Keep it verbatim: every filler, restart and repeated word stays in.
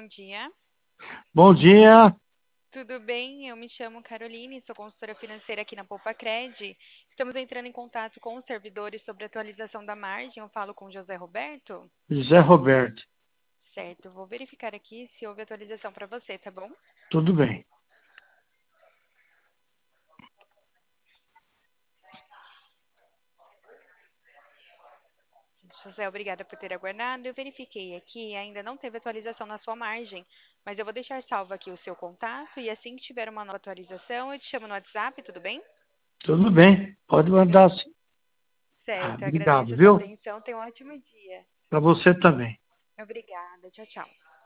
dia. Bom dia, Tudo bem? Eu me chamo Caroline, sou consultora financeira aqui na Poupacred. Estamos entrando em contato com os servidores sobre a atualização da margem. Eu falo com o José Roberto? José Roberto. Certo, vou verificar aqui se houve atualização para você, tá bom? Tudo bem. José, obrigada por ter aguardado. Eu verifiquei aqui, ainda não teve atualização na sua margem, mas eu vou deixar salvo aqui o seu contato e assim que tiver uma nova atualização, eu te chamo no WhatsApp, tudo bem? Tudo bem. Pode Eu- mandar sim. Ah, Certo, eu obrigado, agradeço a sua viu? atenção. Tenha um ótimo dia. Para você também. Obrigada. Tchau, tchau.